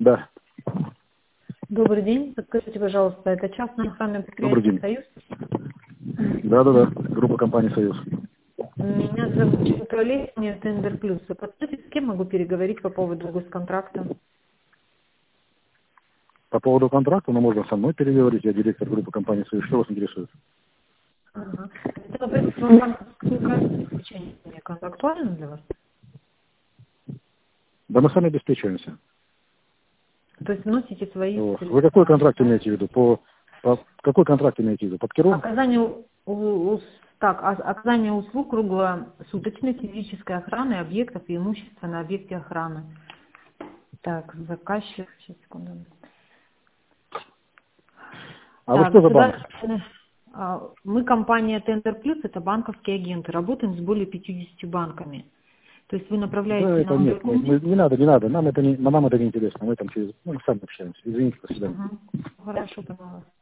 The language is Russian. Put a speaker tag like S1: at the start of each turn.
S1: Да.
S2: Добрый день. Подскажите, пожалуйста, это частное охранное
S1: Добрый
S2: предприятие
S1: день.
S2: «Союз»?
S1: Да. Группа компании «Союз».
S2: Меня зовут Чентролей, мне Тендер Плюс. Вы подскажите, с кем могу переговорить по поводу госконтракта?
S1: По поводу контракта, можно со мной переговорить. Я директор группы компании «Союз». Что вас интересует?
S2: Ага. Это вам банковское обеспечение как актуально для вас?
S1: Да мы сами обеспечиваемся.
S2: То есть вносите свои
S1: Вот. Вы какой
S2: средства?
S1: контракт
S2: Да?
S1: имеете в виду? Какой контракт имеете в виду? Под Киром?
S2: Оказание услуг круглосуточной физической охраны объектов и имущества на объекте охраны. Так, заказчик, сейчас, секунду.
S1: А вы
S2: Так,
S1: что за банк?
S2: мы компания Тендер Плюс, это банковские агенты, работаем с более 50 банками. То есть вы
S1: Да,
S2: направляете
S1: это
S2: нам
S1: нет.
S2: документы.
S1: Не надо. Нам это не интересно. Мы там через... мы сами общаемся. Извините, до свидания.
S2: Хорошо, поняла.